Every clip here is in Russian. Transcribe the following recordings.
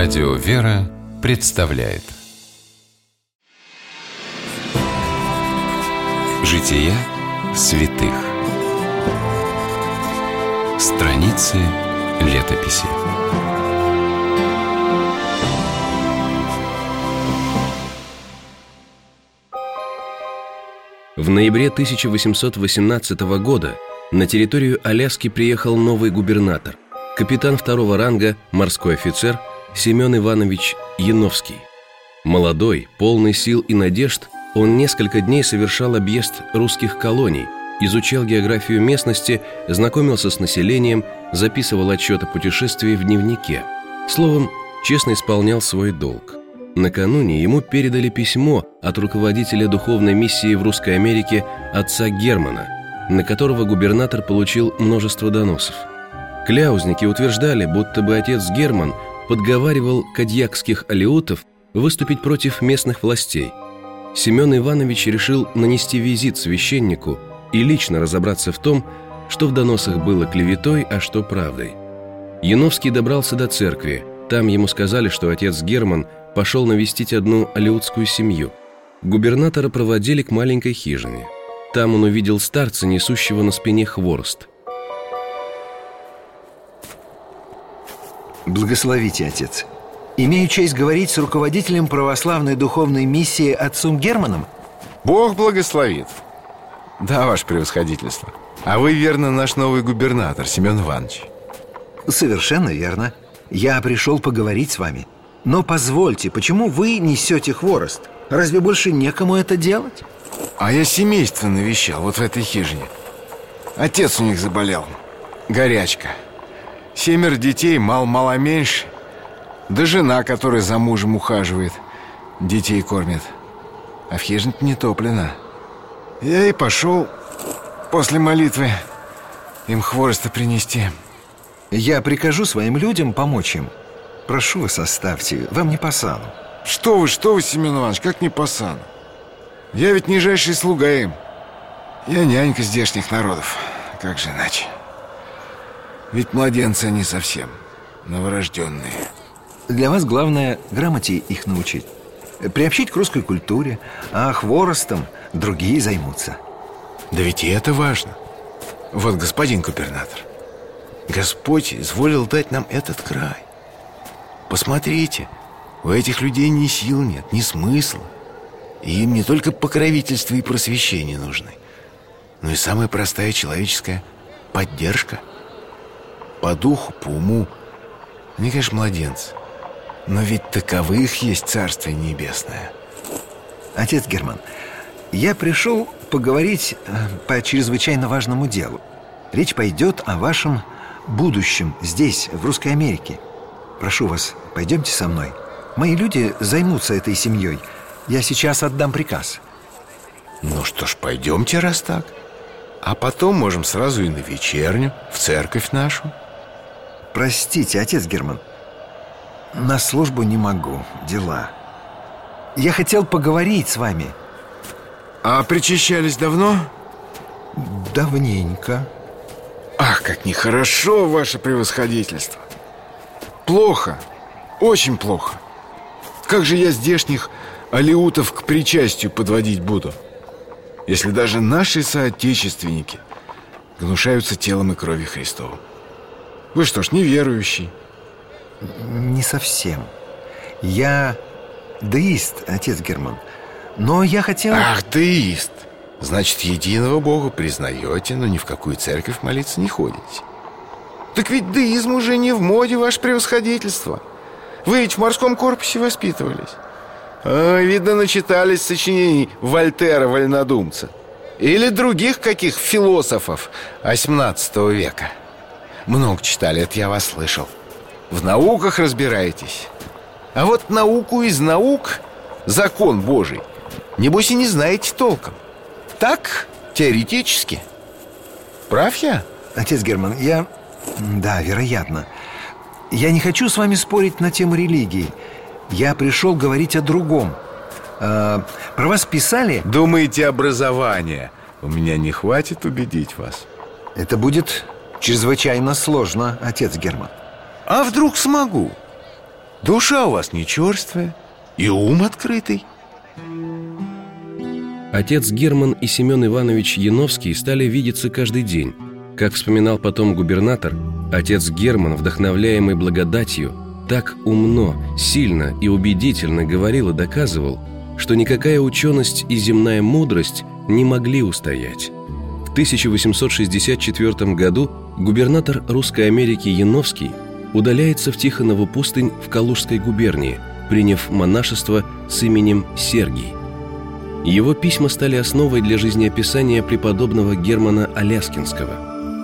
Радио «Вера» представляет Жития святых. Страницы летописи. В ноябре 1818 года на территорию Аляски приехал новый губернатор, капитан второго ранга, морской офицер Семен Иванович Яновский. Молодой, полный сил и надежд, он несколько дней совершал объезд русских колоний, изучал географию местности, знакомился с населением, записывал отчет о путешествии в дневнике. Словом, честно исполнял свой долг. Накануне ему передали письмо от руководителя духовной миссии в Русской Америке отца Германа, на которого губернатор получил множество доносов. Кляузники утверждали, будто бы отец Герман подговаривал кадьякских алеутов выступить против местных властей. Семен Иванович решил нанести визит священнику и лично разобраться в том, что в доносах было клеветой, а что правдой. Яновский добрался до церкви. Там ему сказали, что отец Герман пошел навестить одну алеутскую семью. Губернатора проводили к маленькой хижине. Там он увидел старца, несущего на спине хворост. Благословите, отец. Имею честь говорить с руководителем православной духовной миссии отцом Германом? Бог благословит. Да, ваше превосходительство. А вы, верно, наш новый губернатор, Семен Иванович. Совершенно верно. Я пришел поговорить с вами. Но позвольте, почему вы несете хворост? Разве больше некому это делать? А я семейство навещал вот в этой хижине. Отец у них заболел. Горячка. 7 детей, мало меньше. Да жена, которая за мужем ухаживает, детей кормит. А в хижине-то не топлено. Я и пошел после молитвы им хвороста принести. Я прикажу своим людям помочь им. Прошу вас, оставьте, вам не по сану. Что вы, Семен Иванович, как не по сану? Я ведь нижайший слуга им. Я нянька здешних народов. Как же иначе? Ведь младенцы они совсем новорожденные. Для вас главное грамоте их научить, приобщить к русской культуре, а хворостом другие займутся. Да ведь и это важно. Вот, господин губернатор, Господь изволил дать нам этот край. Посмотрите, у этих людей ни сил нет, ни смысла. И им не только покровительство и просвещение нужны, но и самая простая человеческая поддержка. По духу, по уму. Они, конечно, младенцы, но ведь таковых есть Царствие Небесное. Отец Герман, я пришел поговорить по чрезвычайно важному делу. Речь пойдет о вашем будущем здесь, в Русской Америке. Прошу вас, пойдемте со мной. Мои люди займутся этой семьей. Я сейчас отдам приказ. Ну что ж, пойдемте, раз так. А потом можем сразу и на вечерню, в церковь нашу. Простите, отец Герман, на службу не могу, дела. Я хотел поговорить с вами. А причащались давно? Давненько. Ах, как нехорошо, ваше превосходительство. Плохо, очень плохо. Как же я здешних алеутов к причастию подводить буду, если даже наши соотечественники гнушаются телом и кровью Христовым? Вы что ж, неверующий? Не совсем. Я деист, отец Герман. Но я хотел... Ах, деист! Значит, единого Бога признаете, но ни в какую церковь молиться не ходите. Так ведь деизм уже не в моде, ваше превосходительство. Вы ведь в морском корпусе воспитывались. Видно, начитались сочинений Вольтера, вольнодумца. Или других каких философов XVIII века. Много читали, это я вас слышал. В науках разбираетесь. А вот науку из наук, закон Божий, небось и не знаете толком. Так, теоретически. Прав я? Отец Герман, я... Да, вероятно. Я не хочу с вами спорить на тему религии. Я пришел говорить о другом. Про вас писали... Думаете, образования у меня не хватит убедить вас? Это будет чрезвычайно сложно, отец Герман. А вдруг смогу? Душа у вас не черствая, и ум открытый. Отец Герман и Семен Иванович Яновский стали видеться каждый день. Как вспоминал потом губернатор, отец Герман, вдохновляемый благодатью, так умно, сильно и убедительно говорил и доказывал, что никакая ученость и земная мудрость не могли устоять. В 1864 году губернатор Русской Америки Яновский удаляется в Тихонову пустынь в Калужской губернии, приняв монашество с именем Сергий. Его письма стали основой для жизнеописания преподобного Германа Аляскинского.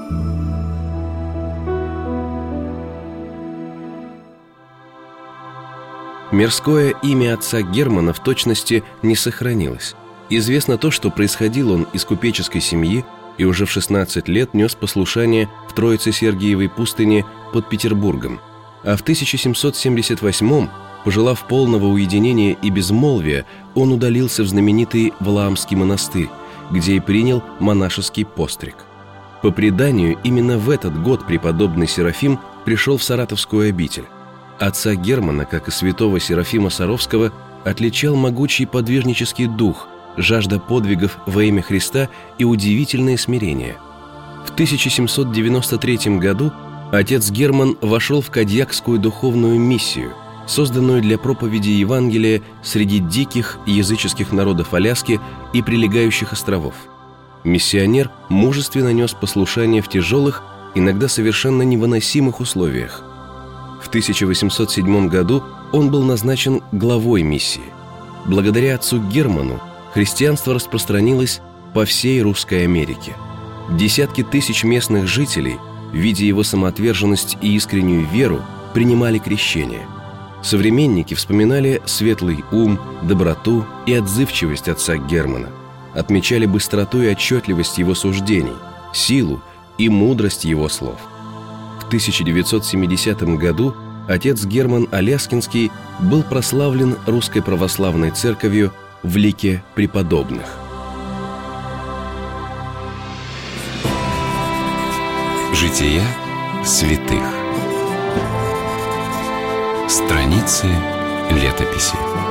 Мирское имя отца Германа в точности не сохранилось. Известно то, что происходил он из купеческой семьи и уже в 16 лет нес послушание в Троице-Сергиевой пустыне под Петербургом, а в 1778-м, пожелав полного уединения и безмолвия, он удалился в знаменитый Валаамский монастырь, где и принял монашеский постриг. По преданию, именно в этот год преподобный Серафим пришел в Саратовскую обитель. Отца Германа, как и святого Серафима Саровского, отличал могучий подвижнический дух, жажда подвигов во имя Христа и удивительное смирение. В 1793 году отец Герман вошел в Кадьякскую духовную миссию, созданную для проповеди Евангелия среди диких языческих народов Аляски и прилегающих островов. Миссионер мужественно нес послушание в тяжелых, иногда совершенно невыносимых условиях. В 1807 году он был назначен главой миссии. Благодаря отцу Герману христианство распространилось по всей Русской Америке. Десятки тысяч местных жителей, видя его самоотверженность и искреннюю веру, принимали крещение. Современники вспоминали светлый ум, доброту и отзывчивость отца Германа, отмечали быстроту и отчетливость его суждений, силу и мудрость его слов. В 1970 году отец Герман Аляскинский был прославлен Русской Православной Церковью в лике преподобных. Жития святых. Страницы летописи.